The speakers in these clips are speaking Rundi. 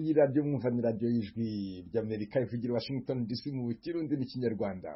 iyi radiyo mwumva ni radiyo y'ijwi ry'Amerika ivugira Washington DC mu Kirundi n'Ikinyarwanda.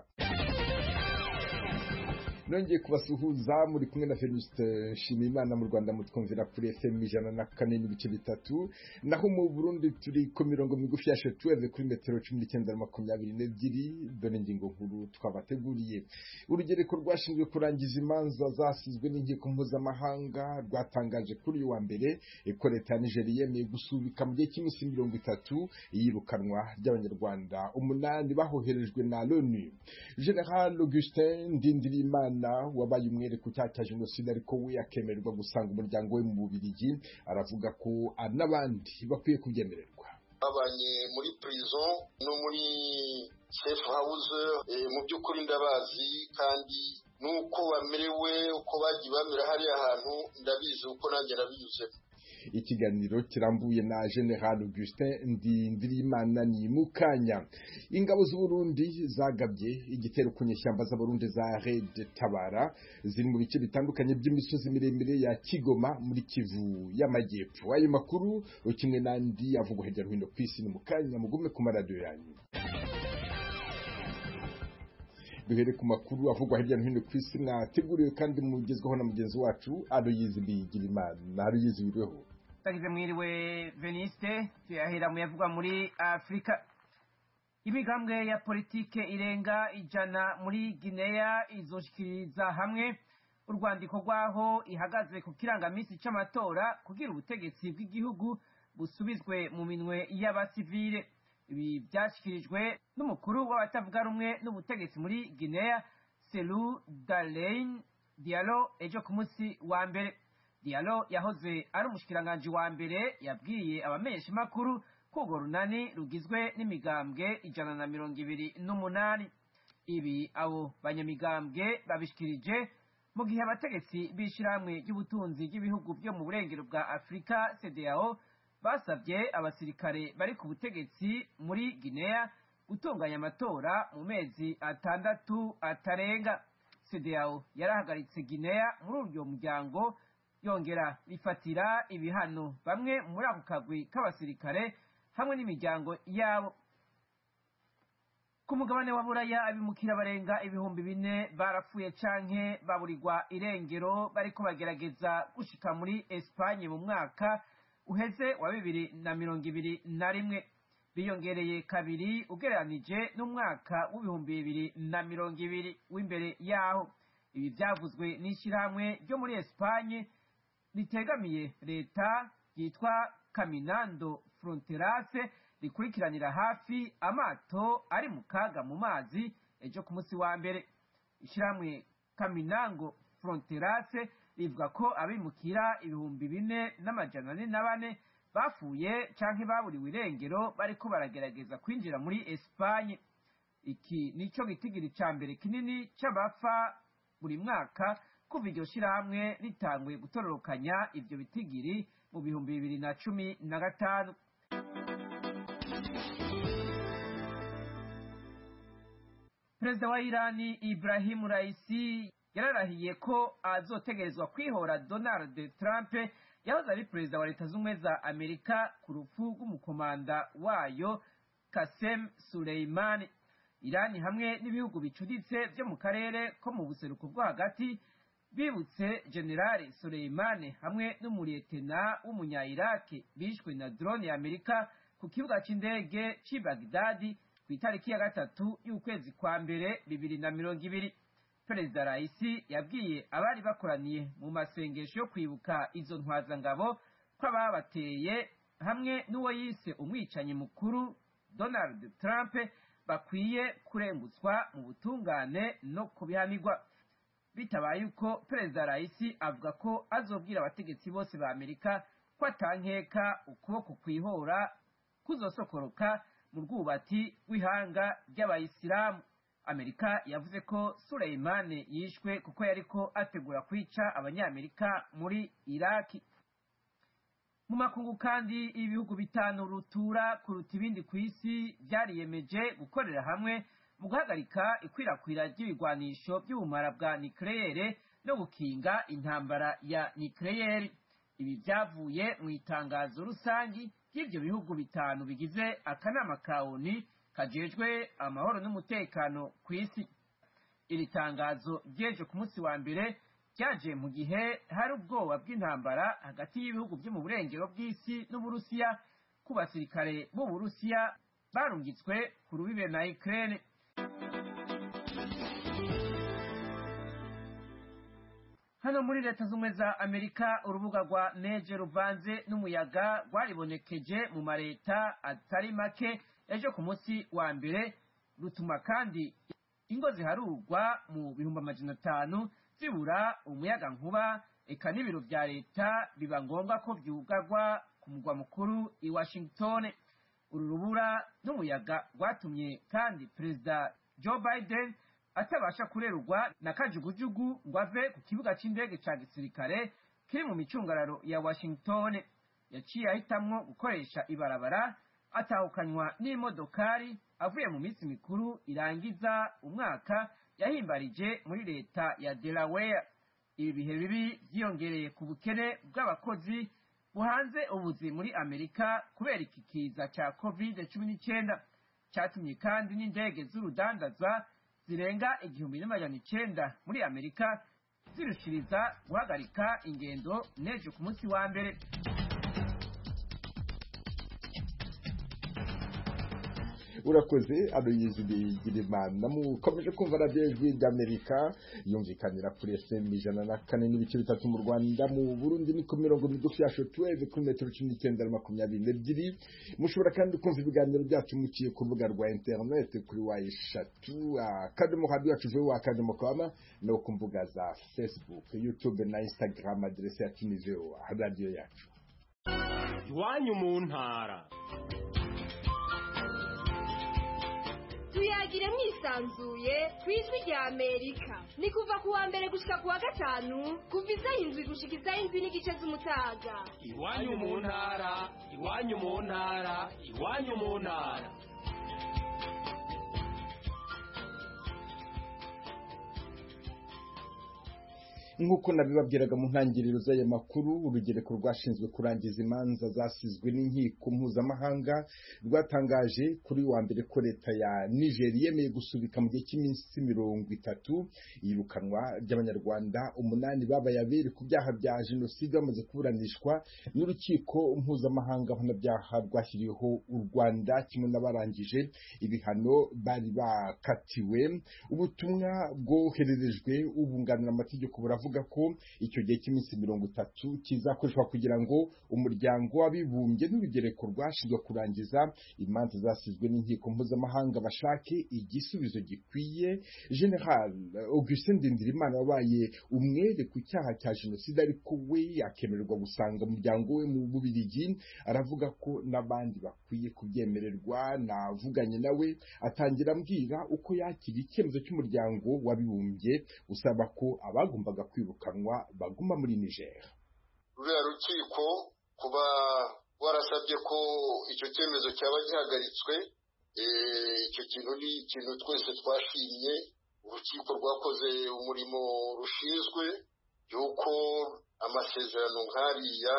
Nongeye kubasuhuza muri kumwe na Venuste Nshimiyimana. Mu Rwanda mutwumvira kuri FM 104.3, naho mu Burundi turi ku mirongo migufi ya shortwave kuri metero 1922. Dore ingingo nkuru twabateguriye. Urugereko rwashinzwe kurangiza imanza zasizwe n'inkiko mpuzamahanga rwatangaje kuri uyu wa mbere ko leta ya Nigeria yemeye gusubika mu gihe cy'iminsi 30 iyirukanwa ry'Abanyarwanda 8 bahoherejwe na l'ONU. General Augustin Ndindirimana wabaye umwere ku cyaha cya jenoside ariko we akemererwa gusanga umuryango we mu Bubiligi, aravuga ko n'abandi bakwiye kubyemererwa. Babanye muri prison no muri safe house, mu by'ukuri ndabazi kandi nuko bamerewe uko bagiye bamera hariya hantu ndabizi uko nanjye nabinyuze. Ikiganiro kirambuye na General Augustin Ndindirimana ni mukanya. Ingabo z'u Burundi zagabye igitero ku nyeshyamba z'Abarundi za Red Tabara ziri mu bice bitandukanye by'imisozi miremire ya Kigoma muri Kivu y'Amajyepfo. Ayo makuru kimwe n'andi avugwa hirya no hino ku isi ni mukanya, mugume ku maradiyo yanyu. Duhere ku makuru avugwa hirya no hino ku isi mwateguriwe kandi mugezweho na mugenzi wacu Aloyizi Bigirimana. Aloyizi, wiriweho? Tagize mwiriwe Veniste. Tuyahera mu yavugwa muri Afrika. Imigambwe ya politike irenga 100 muri Guinea izoshikiriza hamwe urwandiko rwaho ihagaze ku kirangamisi c'amatora kugira ubutegetsi bw'igihugu busubizwe mu minwe y'abasivile. Ibi byashyikirijwe n'umukuru w'abatavuga rumwe n'ubutegetsi muri Guinea, Cellou Dalein Diallo, ejo ku munsi wa mbere. Diallo yahoze ari umushikiranganje wa mbere yabwiye abamenyeshamakuru ko urwo runani rugizwe n'imigambwe 128. Ibi abo banyamigambwe babishikirije mu gihe abategetsi b'ishirahamwe ry'ubutunzi bw'ibihugu byo mu burengero bwa Afrika CEDEAO basabye abasirikare bari ku butegetsi muri Guinea gutunganya amatora mu mezi 6 atarenga. CEDEAO yarahagaritse Guinea muri uryo muryango, yongera bifatira ibihano bamwe muri ako kagwi k'abasirikare hamwe n'imiryango yabo. Ku mugabane wa Buraya abimukira barenga 4,000 barapfuye canke baburirwa irengero bariko bagerageza gushika muri Espagne mu mwaka uheze wa 2021, biyongereye kabiri ugereranije n'umwaka w'2020 w'imbere yaho. Ibi byavuzwe n'ishirahamwe ryo muri Espagne ritegamiye leta yitwa Caminando Fronteras, rikurikiranira hafi amato ari mu kaga mu mazi. Ejo ku munsi wa mbere ishirahamwe Caminando Fronteras rivuga ko abimukira 4,404 bafuye canke baburiwe irengero bariko baragerageza kwinjira muri Espagne. Iki nico gitigiri ca mbere kinini c'abapfa buri mwaka kuva iryo shirahamwe ritanguye gutororokanya ivyo bitigiri mu 2015. Perezida wa Irani Ibrahim Raisi yararahiye ko azotegerezwa kwihora Donald Trump yahoze ari perezida wa Leta Zunze za Amerika ku rupfu rw'umukomanda wayo Qasem Soleimani. Irani hamwe n'ibihugu bicuditse byo mu karere ko mu buseruko bwo hagati bibutse General Soleimani hamwe n'umurietena w'umunya-Iraq bishwe na drone ya Amerika ku kibuga c'indege c'i Baghdad ku itariki ya 3 y'ukwezi kwa mbere 2020. Perezida Raisi yabwiye abari bakoraniye mu masengesho yo kwibuka izo ntwazangabo ko ababateye hamwe n'uwo yise umwicanyi mukuru Donald Trump bakwiye kurengutswa mu butungane no kubihanirwa. Bitabaye uko Perezida Raisi avuga ko azobwira abategetsi bose ba Amerika ko atankeka ukuboko kwihora kuzosokoroka mu rwubati rw'ihanga ry'abayisilamu. Amerika yavuze ko Soleimani yishwe kuko yariko ategura kwica abanyamerika muri Iraki. Mu makungu kandi ibihugu 5 rutura kuruta ibindi ku isi byariyemeje gukorera hamwe mu guhagarika ikwirakwira ry'ibigwanisho by'ubumara bwa nucleaire no gukinga intambara ya nucleaire. Ibi byavuye mu itangazo rusangi by'ibyo bihugu bitanu bigize akanama ka ONU kajejwe amahoro n'umutekano ku isi. Iri tangazo ryeje ku munsi wa mbere ryaje mu gihe hari ubwoba bw'intambara hagati y'ibihugu byo mu burengero bw'isi n'Uburusiya ku basirikare b'Uburusiya barungitswe ku rubibe na Ukraine. Hano muri Leta Zunze Ubumwe za Amerika urubuga rwa neje ruvanze n'umuyaga rwaribonekeje mu mareta atari make ejo ku munsi wa mbere, rutuma kandi ingo ziharurwa mu 500,000 zibura umuyaga nkuba, eka n'ibiro vya leta biba ngombwa ko vyugarwa ku mugwa mukuru i Washington. Uru rubura n'umuyaga rwatumye kandi Perezida Joe Biden atabasha kurerurwa na kajugujugu ngo ave ku kibuga c'indege ca gisirikare kiri mu micungararo ya Washington. Yaciye ahitamwo gukoresha ibarabara, atahukanywa n'imodokari avuye mu minsi mikuru irangiza umwaka yahimbarije muri leta ya Delaware. Ibi bihe bibi vyiyongereye ku bukene bw'abakozi buhanze ubuzi muri Amerika kubera ikikiza ca COVID-19. Catumye kandi n'indege z'urudandaza zirenga 1,900 muri Amerika zirushiriza guhagarika ingendo nejo ku munsi wa mbere. Urakoze Aloyizi Bigirimana. Mukomeje kumva radiyo ijwi ry'Amerika yumvikanira kuri FM 104.3 mu Rwanda, mu Burundi ni ku mirongo migufi ya shortwave kuri metero 1922. Mushobora kandi kumva ibiganiro byacu muciye ku rubuga rwa internet kuri wayeshatu akadomo radio yacu VOA no ku mbuga za Facebook, YouTube na Instagram. Adresse yacu ni VOA radio yacu. Iwanyu mu ntara. Tuyagire mwisanzuye kw'ijwi rya Amerika. Ni kuva ku wa mbere gushika ku wa gatanu kuva izayindwi gushika izayindwi n'igice z'umutaga. Iwanyu mu ntara, iwanyu mu ntara, iwanyu mu ntara. Nk'uko nabibabwiraga mu ntangiriro z'aya makuru, urugereko rwashinzwe kurangiza imanza zasizwe n'inkiko mpuzamahanga rwatangaje kuri wa mbere ko leta ya Niger yemeye gusubika mu gihe cy'iminsi 30 iyirukanwa ry'abanyarwanda 8 babaye abere ku byaha bya jenoside bamaze kuburanishwa n'urukiko mpuzamahanga mpanabyaha rwashyiriweho u Rwanda kimwe n'abarangije ibihano bari bakatiwe. Ubutumwa bwohererejwe ubunganira amategeko buravuga ko icyo gihe cy'iminsi 30 kizakoreshwa kugira ngo umuryango w'abibumbye n'urugereko rwashinzwe kurangiza imanza zasizwe n'inkiko mpuzamahanga bashake igisubizo gikwiye. General Augustin Ndindirimana wabaye umwere ku cyaha cya jenoside ariko we akemererwa gusanga umuryango we mu Bubiligi, aravuga ko n'abandi bakwiye kubyemererwa. Navuganye nawe atangira ambwira uko yakira icyemezo cy'umuryango w'abibumbye usaba ko abagombaga kwirukanwa baguma muri Niger. Ruriya rukiko kuba warasabye ko icyo cyemezo cyaba gihagaritswe, icyo kintu ni ikintu twese twashimye. Urukiko rwakoze umurimo rushinzwe yuko amasezerano nk'ariya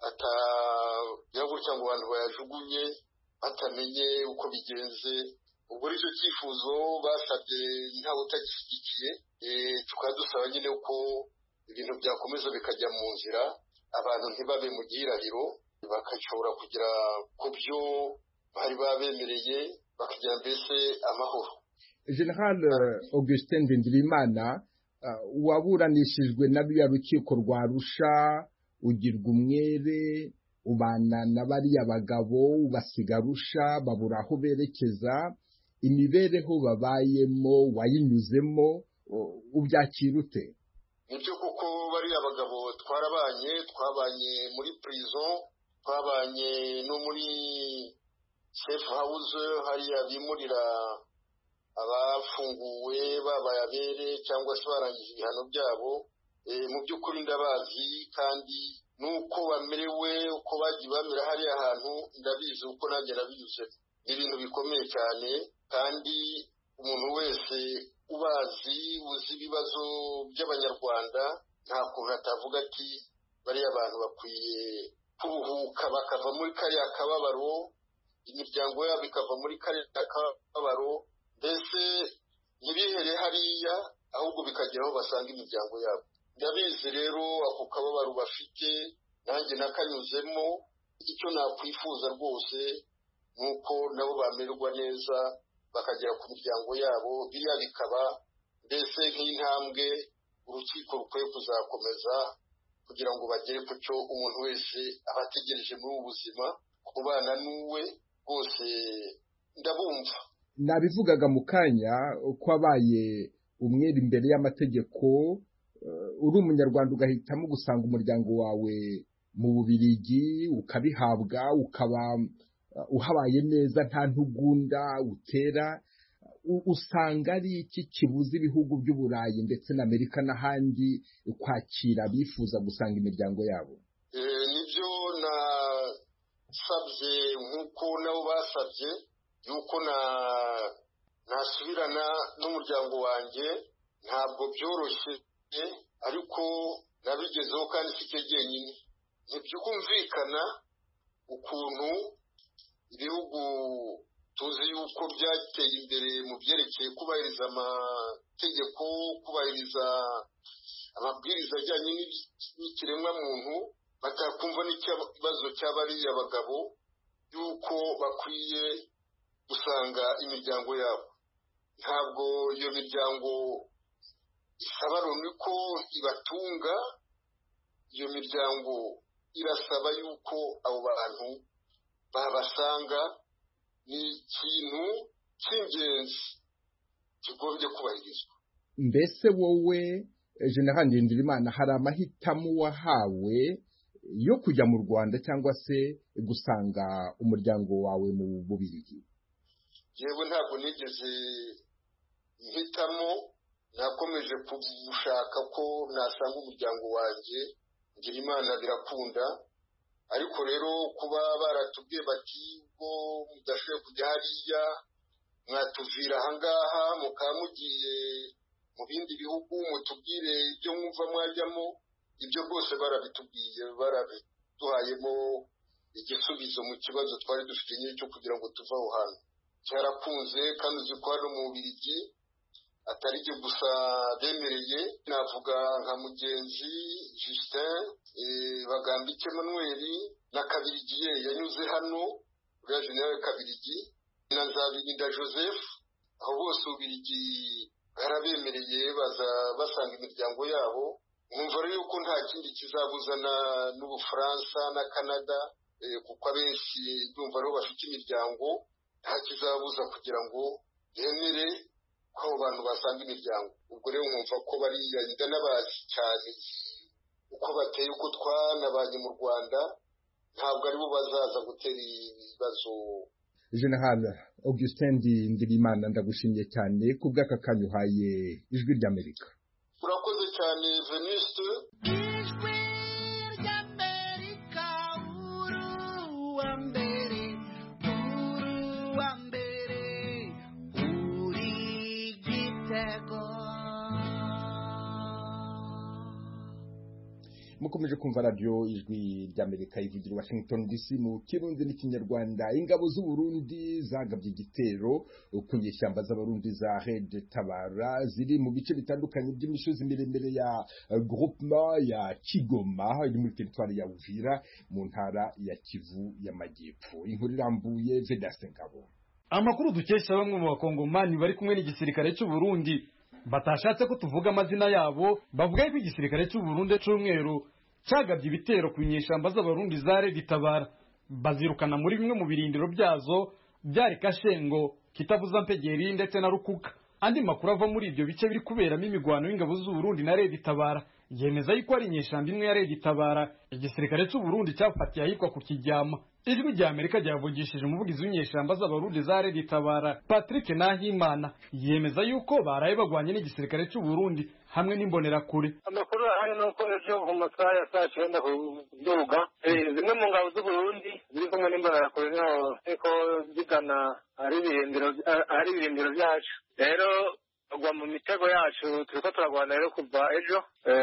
atagira gutya ngo abantu bayajugunye batamenye uko bigenze. Ubwo icyo cyifuzo basabye ntawe utagishyigikiye, tukaba dusaba nyine ko ibintu byakomeza bikajya mu nzira, abantu ntibabe mu gihirahiro, bakashobora kugira ku byo bari babemereye bakagira mbese amahoro. General Augustin Ndindirimana, waburanishijwe n'abiya rukiko rwa Arusha, ugirwa umwere, ubana na bariya bagabo ubasiga Arusha babura aho berekeza, imibereho babayemo wayinyuzemo, ubyakira ute? Nibyo kuko bariya bagabo twabanye muri prison, twabanye no muri safe house hariya bimurira abafunguwe babaye abere cyangwa se barangije ibihano byabo. Mu by'ukuri ndabazi kandi nuko bamerewe uko bagiye bamera hariya hantu ndabizi uko nanjye nabinyuze. Ni ibintu bikomeye cyane kandi umuntu wese ubazi uzi ibibazo by'abanyarwanda nta kuntu atavuga ati bariya abantu bakwiye kuruhuka bakava muri kariya kababaro, imiryango yabo ikava muri kariya kababaro, mbese ntibihere hariya ahubwo bikagera aho basanga imiryango yabo. Ndabizi rero ako kababaro bafite nanjye nakanyuzemo. Icyo nakwifuza rwose nuko nabo bamererwa neza bakagera ku miryango yabo, biriya bikaba mbese nk'intambwe urukiko rukwiye kuzakomeza kugira ngo bagere ku cyo umuntu wese aba ategereje muri ubu buzima, kubana n'uwe rwose. Ndabumva nabivugaga mu kanya ko abaye umwere imbere y'amategeko, uri umunyarwanda ugahitamo gusanga umuryango wawe mu Bubiligi ukabihabwa, ukaba uhabaye neza nta ntugunda utera, usanga ari iki kibuza ibihugu by'Uburayi ndetse na Amerika n'ahandi kwakira bifuza gusanga imiryango yabo? Nibyo nasabye nk'uko nabo basabye yuko nasubirana n'umuryango wanjye. Ntabwo byoroshye ariko nabigezeho kandi si cyo jyenyine. Ntibyumvikana ukuntu ibihugu tuzi yuko byateye imbere mu byerekeye kubahiriza amategeko, kubahiriza amabwiriza ajyanye n'ikiremwamuntu, batakumva n'ikibazo cy'abariya bagabo yuko bakwiye gusanga imiryango yabo. Ntabwo iyo miryango isaba Loni ko ibatunga, iyo miryango irasaba yuko abo bantu babasanga. Ni ikintu cy'ingenzi kigombye kubahirizwa. Mbese wowe General Ndindirimana, hari amahitamo wahawe yo kujya mu Rwanda cyangwa se gusanga umuryango wawe mu Bubiligi? Yewe ntabwo nigeze mpitamo, nakomeje gushaka ko nasanga umuryango wanjye. Ngira Imana birakunda, ariko rero kuba baratubwiye bati ubwo mudashoboye kujya hariya mwatuvira ahangaha mukaba mugiye mu bindi bihugu mutubwire ibyo mwumva mwajyamo, ibyo rwose barabitubwiye, barabiduhayemo igisubizo mu kibazo twari dufite nyine cyo kugira ngo tuve aho hantu. Cyarakunze kandi uzi ko hano mu Bubiligi atari byo gusa bemereye. Navuga nka mugenzi Justin Bagambike Emmanuel na Kabirigiye yanyuze hano, uriya General Kabirigi na Nzabirinda Joseph, aho bose Ububiligi barabemereye baza basanga imiryango yabo. Nkumva rero ko nta kindi kizabuzana n'Ubufaransa na Canada, kuko abenshi ndumva rero bafite imiryango, nta kizabuza kugira ngo yemere ko abo bantu basanga imiryango. Ubwo rero nkumva ko bariya ndanabazi cyane uko bateye, uko twanabanye mu Rwanda, ntabwo aribo bazaza gutera ibibazo. General Augustin Ndindirimana, ndagushimiye cyane ku bw'aka kanya uhaye Ijwi ry'Amerika. Urakoze cyane Venuste. Ijwi ry'Amerika, uruwa mbere, uri igitego. Mukomeje kumva radio Ijwi ry'Amerika ivugira Washington DC mu Kirundi n'Ikinyarwanda. Ingabo z'u Burundi zagabye igitero ku nyeshyamba z'Abarundi za Red Tabara ziri mu bice bitandukanye by'imisozi miremire ya groupement ya Kigoma iri muri territoire ya Uvira mu ntara ya Kivu y'Amajyepfo. Inkuru irambuye Vedaste Ngabo. Amakuru dukesha bamwe mu bakongomani bari kumwe n'igisirikare cy'u Burundi batashatse ko tuvuga amazina yabo, bavuga ko igisirikare cy'u Burundi cy'umweru cyagabye ibitero ku nyeshyamba z'Abarundi za Red Tabara, bazirukana muri bimwe mu birindiro byazo byari Kashengo, Kitavuza Mpegeri ndetse na Rukuka. Andi makuru ava muri ibyo bice biri kuberamo imigwano y'ingabo z'u Burundi na Red Tabara yemeza yuko ari inyeshyamba imwe ya Red Tabara igisirikare cy'u Burundi cyafatiye ahitwa ku Kijyama. Ijwi ry'Amerika ryavugishije umuvugizi w'inyeshyamba z'Abarundi za Red Tabara Patrick Nahimana yemeza yuko baraye bagwanye n'igisirikare cy'u Burundi hamwe n'imbonerakure. Amakuru ahari nuko ejo mu masaha ya saa 9 kuduga zimwe mu ngabo z'u Burundi ziri kumwe n'imbonerakure ariko zigana ari ibirindiro byacu. Rero bagwa mu mitego yacu turiko turagwana rero kuva ejo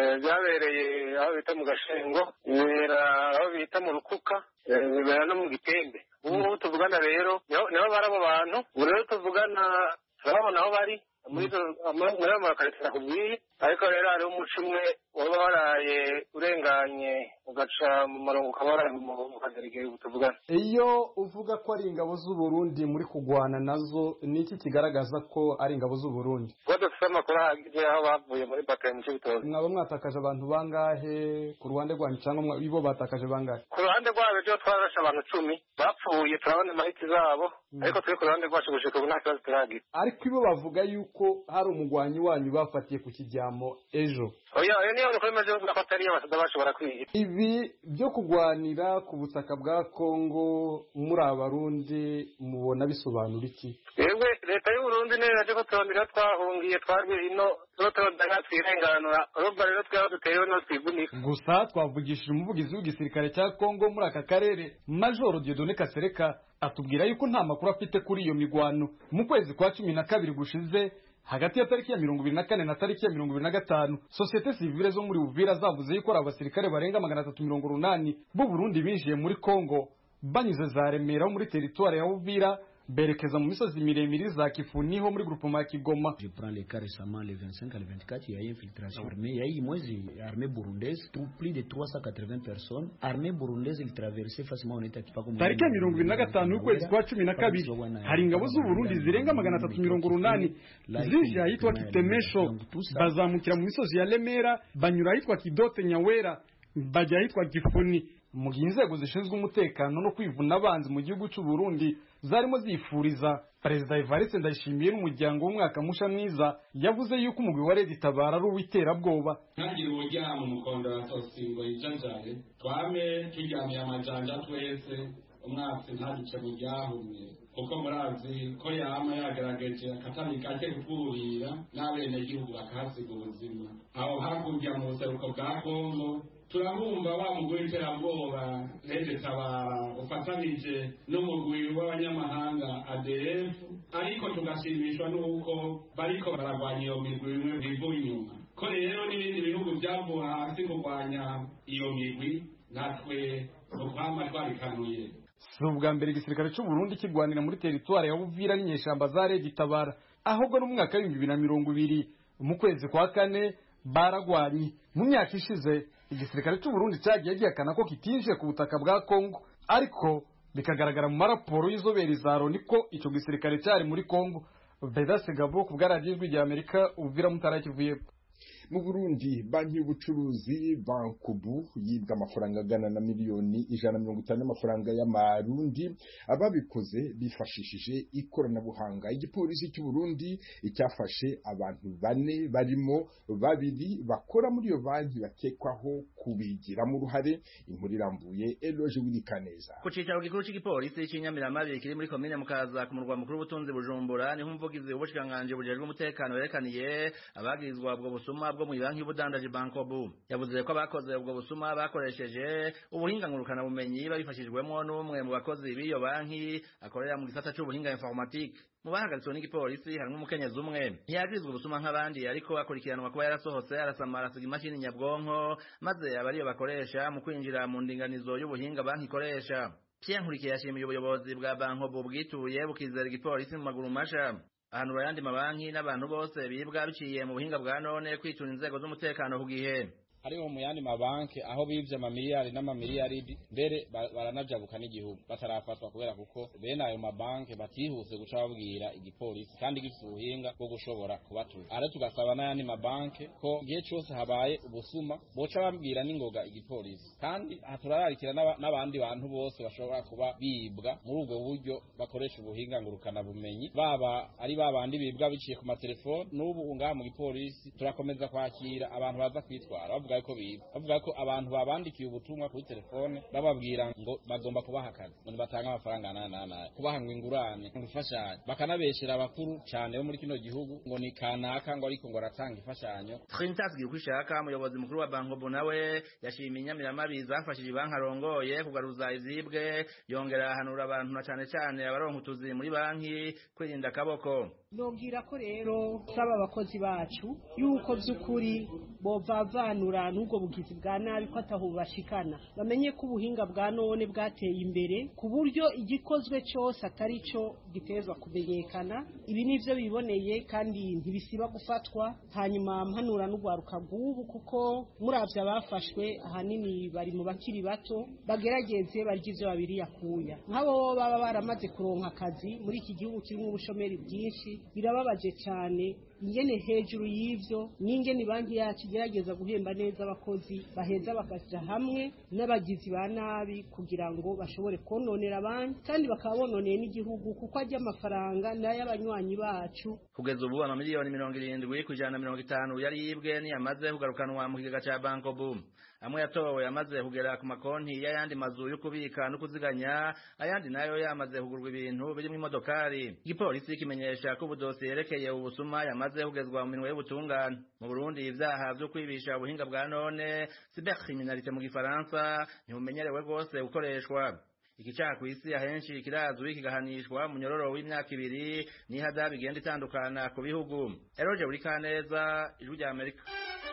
byabereye aho bita mu Gashengo bibera aho bita mu Rukuka bibera no mu Gitembe ubu tuvugana rero niho bari abo bantu ubu rero tuvugana turabona aho bari muri amakarita nakubwiye ariko rero hariho umuco umwe waba waraye urenganye ugaca mu marongo ukaba waraye mu kagerigeri tuvugana. Iyo uvuga ko ari ingabo z'u Burundi muri kugwana nazo niki kigaragaza ko ari ingabo z'u Burundi? Ko dufite amakuru ahagije aho bavuye muri bataye mu Cibitoke. Mwaba mwatakaje abantu bangahe ku ruhande rwanyu cyangwa ibo batakaje bangahe? Ku ruhande rwabo ejo twarashe abantu 10 bapfuye turabona amahiti zabo ariko turi ku ruhande rwacu gushika ubu nta kibazo turagira. Ariko ibo bavuga yuko hari umugwanyi wanyu bafatiye ku kijyamo ejo. Oya niyo uko imaze ko atari abasada bashobora kwiga. Ibi byo kugwanira ku butaka bwa Kongo muri abarundi mubona bisobanura iki? Yewe leta y'u Burundi ne yaje ko turondera twahungiye twarwe ino turondaga twirenganura urumva rero twaba duteyeho no twivunika. Gusa twavugishije umuvugizi w'igisirikare cya Kongo muri aka karere Major Dieudonné Kasereka atubwira yuko nta makuru afite kuri iyo migwano. Mu kwezi kwa 12 gushize hagati ya tariki ya 24 na tariki ya 25 societe civile zo muri Uvira zavuze yuko abasirikare barenga 380 b'u Burundi binjiye muri Kongo banyuze za Remera muri territoire ya Uvira berekeza mu misozi miremire za Kifuniho muri groupement Kigoma. Je prends les cas récemment les 25 à les 24 il y a eu infiltration armée, il y a eu mwezi armée burundaise plus de 380 personnes armée burundaise il traversait facilement on était pas comme tariki 25 y'ukwezi kwa 12 hari ingabo z'u Burundi zirenga 380 zije ahitwa Kitemesho bazamukira mu misozi ya Remera banyura ahitwa Kidote Nyawera bajya ahitwa Gifuni. Mu gihe inzego zishinzwe umutekano no kwivuna abanzi mu gihugu cy'u Burundi zarimo zifuriza Perezida Evariste Ndayishimiye n'umuryango w'umwaka musha mwiza yavuze yuko umugwi wa Red Tabara ari uw'iterabwoba. Ntagira uburyamo umukondo wa Sosingo ijanjare twame turyamiye amajanja twese umwaka ntagice mu ryahumye kuko murazi ko yama yagerageje akatari kake kuturira n'abene gihugu bakahasiga ubuzima aho hakurya mu buseruko bwa Kongo turabumva wa mugwi w'iterabwoba Red Tabara ufatanije n'umugwi w'abanyamahanga ADF ariko tugashimishwa n'uko bariko baragwanya iyo migwi imwe bivuye inyuma ko rero n'ibindi bihugu byavuye hasi kurwanya iyo migwi natwe tukwama twarikanuye. Si ubwa mbere igisirikare cy'u Burundi kigwanira muri territoire ya Uvira n'inyeshamba za Red Tabara ahubwo no mu mwaka wa 2020 mu kwezi kwa 4 baragwanye. Mu myaka ishize igisirikare cy'u Burundi cyagiye gihakana ko kitinjiye ku butaka bwa Kongo ariko bikagaragara mu maraporo y'izobere za Loni ko icyo gisirikare cyari muri Kongo. Vedaste Gabo ku bwaragijwe rya Amerika Uvira Mutara Kivuye. Mu Burundi banki y'ubucuruzi Bankubu yibwa amafaranga agana na miliyoni 150 y'amafaranga y'amarundi ababikoze bifashishije ikoranabuhanga. Igipolisi cy'u Burundi icyafashe abantu 4 barimo 2 bakora muri iyo banki bakekwaho kubigiramo uruhare. Inkuru irambuye Eloge Wilikaneza. Ku cicaro gikuru cy'igipolisi cy'Inyamiramabi kiri muri komine Mukaza ku murwa mukuru w'ubutunzi Bujumbura niho umuvugizi w'ubushikanganje bujejwe umutekano yerekaniye abagirizwa ubwo busuma bwo mu banki y'ubudandaji Bankobu. Yavuze ko abakoze ubwo busuma bakoresheje ubuhinga ngurukana bumenyi babifashijwemo n'umwe mu bakozi b'iyo banki akorera mu gisata cy'ubuhinga informatique. Mu bahagaritswe n'igipolisi harimo umukenyezi umwe yagirizwe ubusuma nk'abandi ariko akurikiranwa kuba yarasohotse arasamara asiga imashini nyabwonko maze abariyo bakoresha mu kwinjira mu ndinganizo y'ubuhinga banki ikoresha. Pierre Nkurikiye yashimiye ubuyobozi bwa Bankobu bwituye bukizera igipolisi mu maguru masha ahanura yandi mabanki n'abantu bose bibwa biciye mu buhinga bwa none kwitura inzego z'umutekano ku gihe. Hariho mu yandi mabanki aho bivye amamiliyari n'amamiliyaridi mbere baranajabuka n'igihugu batarafatwa kubera kuko bene ayo mabanki batihuse guca babwira igipolisi kandi gifite ubuhinga bwo gushobora kubatuza. Ara tugasaba n'ayandi mabanki ko igihe cyose habaye ubusuma boca babwira n'ingoga igipolisi kandi haturararikira n'abandi bantu bose bashobora kuba bibwa muri ubwo buryo bakoresha ubuhinga ngurukana bumenyi baba ari babandi bibwa biciye ku matelefone. N'ubu ngaha mu gipolisi turakomeza kwakira abantu baza kwitwara bavuga ko biba bavuga ko abantu babandikiye ubutumwa kuri telefone bababwira ngo bagomba kubaha akazi ngo batanga amafaranga kubaha ngo ingurane ngufashanya bakanabeshera abakuru cyane bo muri kino gihugu ngo ni kanaka ngo ariko ngo aratanga imfashanyo. Trintas Gikwishaka umuyobozi mukuru wa Bankobo nawe yashimiye inyamiramabi zafashije banki arongoye kugaruza izibwe yongera ahanura abantu na cyane cyane abaronka utuzi muri banki kwirinda akaboko. Nobwira ko rero saba abakozi bacu yuko by'ukuri bovavanura n'ubwo bugizi bwa nabi ko ataho bashikana bamenye ko ubuhinga bwa none bwateye imbere ku buryo igikozwe cyose atari cyo gitezwa kumenyekana. Ibi nivyo biboneye kandi ntibisiba gufatwa. Hanyuma mpanura n'ugwaruka rw'ubu kuko muravye abafashwe ahanini bari mu bakiri bato bagerageze barya ivyo babiri yakuya nk'abo baba baramaze kuronka akazi muri iki gihugu kirimo ubushomeri bwinshi. Birababaje cyane ingene hejuru y'ivyo n'ingene banki yacu igerageza guhemba neza abakozi baheza bakaja hamwe n'abagizi ba nabi kugira ngo bashobore kononera abandi kandi bakabononeye n'igihugu kuko ajya amafaranga n'ay'abanywanyi bacu. Kugeza ubu amamiliyoni 70 ku 150 yari yibwe niyamaze kugarukanwa mu kigega ca Bankobo. Amwe yatowe yamaze kugera ku makonti y'ayandi mazu yo kubika no kuziganya, ayandi nayo yamaze kugurwa ibintu birimo imodokari. Igipolisi kimenyesha ko ubudose yerekeye ubusuma yamaze kugezwa mu minwe y'ubutungane. Mu Burundi ivyaha vyo kwibisha ubuhinga bwa none cybercriminalité mu gifaransa ntibumenyerewe rwose gukoreshwa. Ikicaha kw'isi ahenshi kirazwi kigahanishwa mu nyororo w'imyaka 2 n'ihadabi igenda itandukana ku bihugu. Eroje buri kaneza ijwi rya Amerika.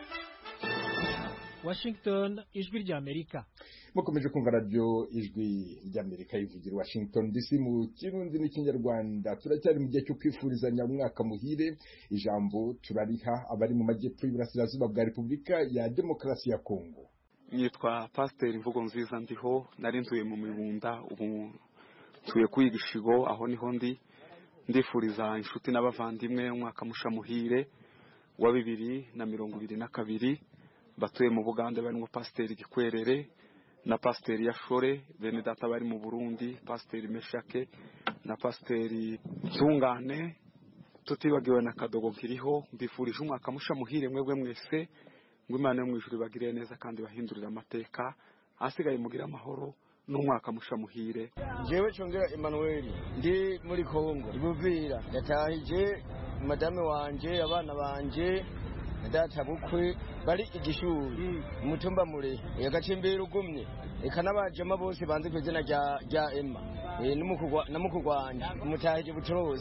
Washington ijwi rya Amerika. Mukomeje kumva radio ijwi rya Amerika ivugira Washington DC mu Kirundi n'Ikinyarwanda. Turacyari mu gihe cyo kwifurizanya umwaka muhire. Ijambo turariha abari mu majyepfo y'Iburasirazuba bwa Repubulika ya Demokarasi ya Kongo. Nitwa Pasteur Imvugo Nziza ndiho nari ntuye mu Mibunda ubu tuye kwigishigo aho niho ndifuriza inshuti n'abavandimwe umwaka musha muhire wa 2022 batuye mu Buganda barimo Pasteur Gikwerere na Pasteur Yashore bene data bari mu Burundi Pasteur Meshake na Pasteur Tungane tutibagiwe na Kadogo kiriho mbifurije umwaka musha muhire mwebwe mwese ngwimana mu ijuru bagire neza kandi bahindurira amateka asigaye mugira amahoro n'umwaka musha muhire. Jewe Chongera Emmanuel ndi muri Kongo ibuvira yatahije madame wanje abana banje data bukwe bari igishuri umutumba mure yagacimbira ugumye eka nabajema bose banze kwizina rya Emma namukugwanje umutahije butrozi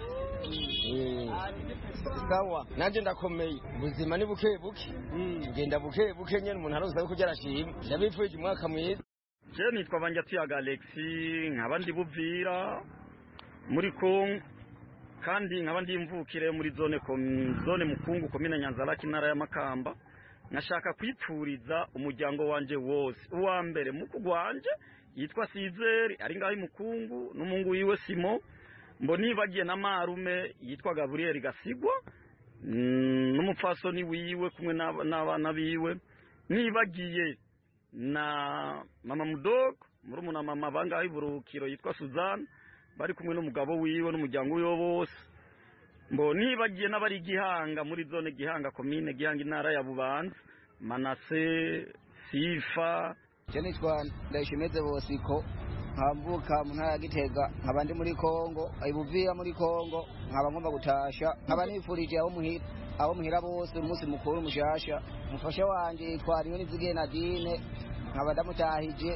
sawa nanje ndakomeye ubuzima ni buke tugenda buke nyene umuntu aroza ko yarashima ndabipfuje umwaka mwiza. Je nitwa Banjatiyaga Alexis nkaba ndi buvira muri Kongo kandi nkaba ndi imvukire muri zone Mukungu komine Nyanzarake intara ya Makamba. Nashaka kwipfuriza umuryango wanje wose uwa mbere mukugwanje yitwa Sizeri ari ngaho Mukungu n'umungu wiwe Simo mbo nibagiye na marume yitwa Gabriel Gasigwa n'umupfasoni wiwe kumwe n'abana biwe nibagiye na mama mudogo murumuna mama bangaho iburukiro yitwa Suzanne bari kumwe n'umugabo wiwe n'umuryango wiwe bose mbo nibagiye n'abari Gihanga muri zone Gihanga komine Gihanga intara ya Bubanza Manase Sifa. Je nitwa Ndayishimeze Bosiko nkambuka mu ntara ya Gitega nkaba ndi muri Kongo ayibuvira muri Kongo nkaba ngomba gutasha nkaba nifurije aho muhira bose umunsi mukuru mushasha mufasha wanje yitwa Nizige Nadine nkaba ndamutahije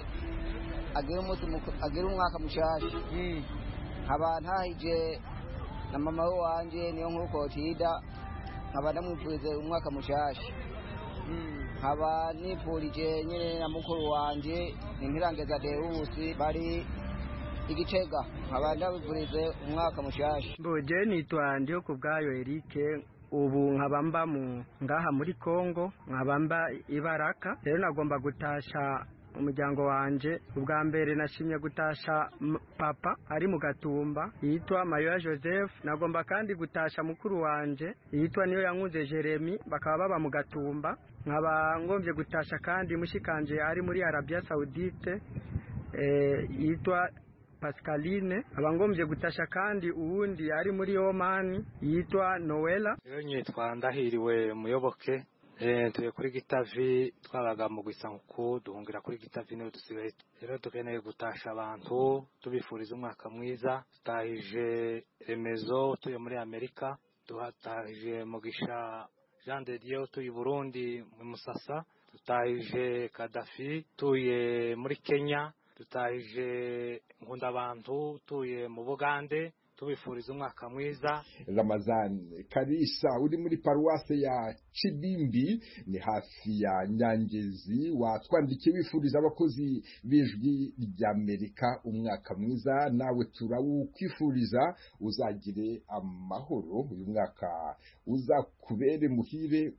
agera umwaka mushasha nkaba ntahije na mama wanje niyo nkuko Tida nkaba ndamwifurize umwaka mushasha nkaba nifurije nyine na mukuru wanje Nimpirangeza Deus bari Igitega nkaba ndabifurize umwaka mushasha. Boje nitwa ndiho kubgayo Eric ubu nkaba mba ngaha muri Kongo nkaba mba Ibaraka rero nagomba gutasha umuryango wanje ubwa mbere nashimye gutasha papa ari mu Gatumba yitwa Mayoya Joseph nagomba kandi gutasha mukuru wanje yitwa niyo yankunze Jeremy bakaba baba mu Gatumba nkaba ngombye gutasha kandi mushikanje ari muri Arabia Saudite yitwa Pascaline abangombye gutasha kandi uwundi ari muri Oman yitwa Noela. Rero nyitwa Ndahiriwe Muyoboke tuye kuri Gitavi twabaga mu Gisankuku duhungira kuri Gitavi niho dusigaye rero dukeneye gutasha abantu tubifuriza umwaka mwiza tutahije Remezo tuye muri Amerika duhatahije Mugisha Jean de Dieu tuye Burundi mu Musasa tutahije Kadafi tuye muri Kenya tutahije Nkundabantu tuye mu Bugande tubifuriza umwaka mwiza. Ramazan Karisa uri muri paruwase ya Chibimbi ni hafi ya Nyangezi watwandikiye wifuriza abakozi b'ijwi ry'Amerika umwaka mwiza, nawe turawukwifuriza uzagire amahoro uyu mwaka uzakubere muhire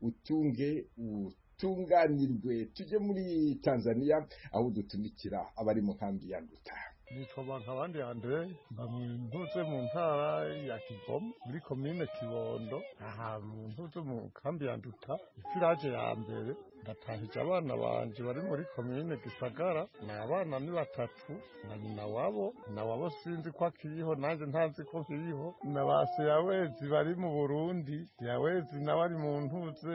utunganirwe. Tujye muri Tanzania aho dutumikira abari mu nkambi ya Nduta. Nitwa Bankabandi Andre mvuze mu ntara ya Kigoma muri komine Kibondo ahantu mvuze mu kambi ya Nduta ifiraje ya mbere ndatahije abana banje bari muri komine Gisagara na abana ni batatu na nyina wabo sinzi ko akiriho nanjye ntazi ko kiriho na base yawezi bari mu Burundi yawezi nabari mu ntuze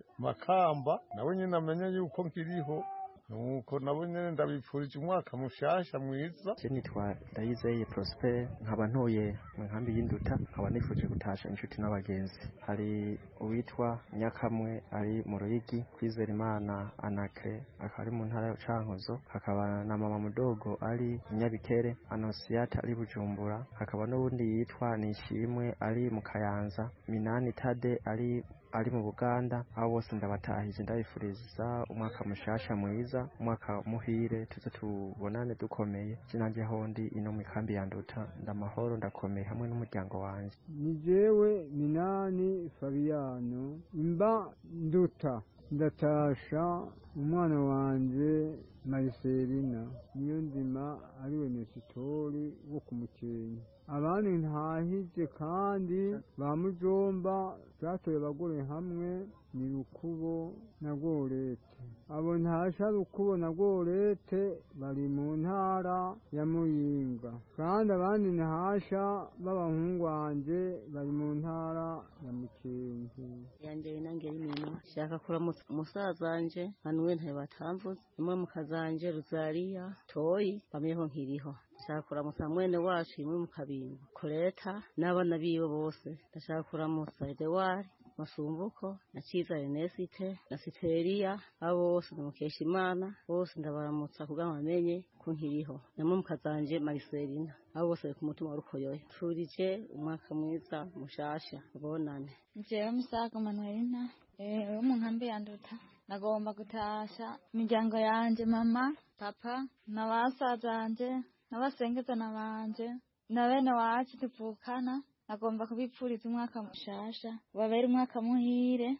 Makamba nawe nyine amenye yuko nkiriho nuko nabo nyene ndabipfurije umwaka mushasha mwiza. Nitwa Ndayizeye Prosper nkaba ntuye mu nkambi y'Induta nkaba nifuje gutasha inshuti n'abagenzi. Hari uwitwa Nyakamwe ari mu Ruyigi, Kwizerimana Anake akari mu ntara ya Cankuzo, hakaba na mama Mudogo ari Nyabikere, Anosiata ari Bujumbura, hakaba n'ubundi yitwa Nishimwe ari mu Kayanza, Minani Tade ari mu Buganda. Abo bose ndabatahije ndabifuriza umwaka mushasha mwiza, umwaka muhire, tuze tubonane dukomeye. Sinanje hondi ino mu kambi ya Nduta ndamahoro ndakomeye hamwe n'umuryango wanje. Ni jewe Minani Fabiano imba Nduta, ndatasha umwana wanje Mariselina niyo ndima ariwe Nesitori wo ku Mukenke. Abandi ntahije kandi ba Mujomba batoye abagore hamwe ni Rukubo na Gorete. Abo ntasha Rukubo na Gorete bari mu ntara ya Muyinga, kandi abandi ntahasha b'abahungu wanje bari mu ntara ya Mukenke. Yanje nange rimino shaka kuramutsa umusaza wanje Manuel Ntabatamvuze, imwe mukazanje Rosaria Toyi bameho nkiriho. Ndashaka kuramutsa mwene wacu imwe mu Kabingo Koleta n'abana biwe bose. Ndashaka kuramutsa Edewari Masumbuko na Ciza Enesite na Siteriya, abo bose ndamukesha Imana bose ndabaramutsa kugira bamenye ko nkiriho. Namwe mukazanje Mariselina abo bose ku mutima warukoyoye. Turije umwaka mwiza mushasha bonane. Jewe Musaga Manuelina wo mu nkambi ya Nduta nagomba gutasha imiryango yanje, mama papa na basazanje n'abasengezana banje na bene wacu tuvukana. Nagomba kubipfuriza umwaka mushasha babere umwaka muhire,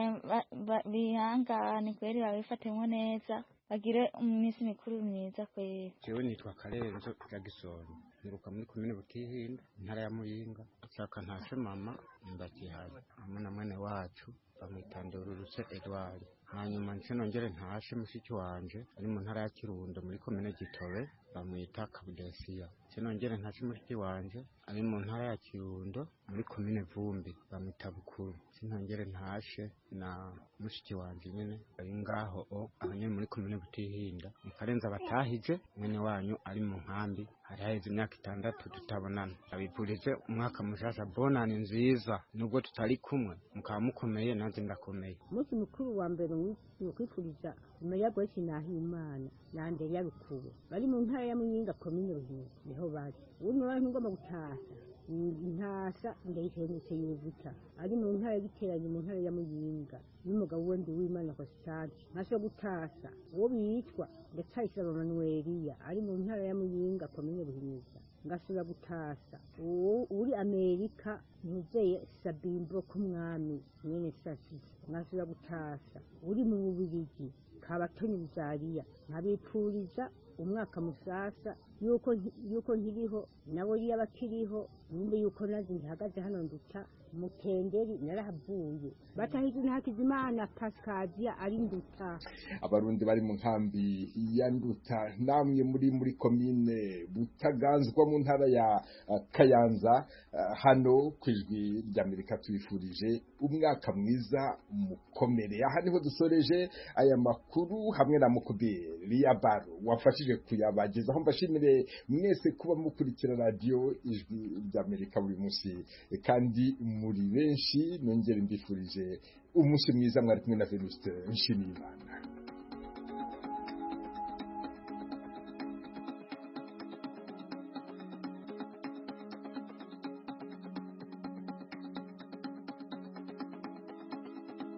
bihangane kweri babifatemwo neza, bagire iminsi mikuru myiza kweri. Jewe nitwa Karenzo ya Gisoro niruka muri komine Butihinda intara ya Muyinga. Shaka ntashe mama ndakihaye hamwe na mwene wacu bamwitandururutse Edward. Hanyuma nongere ntashe mushiki wanje ari mu ntara ya Kirundo muri komine Gitobe bamwita Kabudesiya. Nongere ntashe mushiki wanje ari mu ntara ya Kirundo muri komine Vumbi bamwita Bukuru. Nongere ntashe na mushiki wanje nyene ari ngaho abanye muri komine Butihinda Karenza batahije mwene wanyu ari mu nkambi hari haheze imyaka 6 tutabonana. Abipurije umwaka mushasha bonane nziza, nubwo tutari kumwe mukaba mukomeye nanze ndakomeye. Umunsi mukuru wa mbere kwifuriza Meya Gweshi Nahimana na Andereya Rukubo bari mu ntara ya Muyinga komine Ruhizi niho bari. Ubu bari ngomba gutasha ntasa ndayihemetse Yuvuta ari mu ntara y'Igiteranyi mu ntara ya Muyinga n'umugabo wendi w'Imana Constance. Ntasho gutasha uwo bitwa Ndacayisaba Manuelia ari mu ntara ya Muyinga komine Ruhizi. Ngasubira gutasha uri Amerika Nizeye Sabimbo kumwami mwene Sasi. Ngasubira gutasha uri mu Bubiligi Kabatoni Bizariya. Nkabipfuriza umwaka musasa yuko nkiriho nabo yaba akiriho numve yuko nazi ntihagaze hano nduta mukengeri narahavuye batahize ntakizimana Pascadia ari nduta. Abarundi bari mu nkambi ya Nduta namwe muri komine Butaganzwa mu ntara ya Kayanza hano kwijwi ry'Amerika twifurije umwaka mwiza mukomere. Aha niho dusoreje aya makuru hamwe na Mukubiri ya Baro wafashije kuyabagezaho. Mbashimire mwese kuba mukurikira radio ijwi ry'Amerika buri munsi kandi muri benshi. Nongere mbifurije umunsi mwiza mwari kumwe na Venuste Nshimiyimana.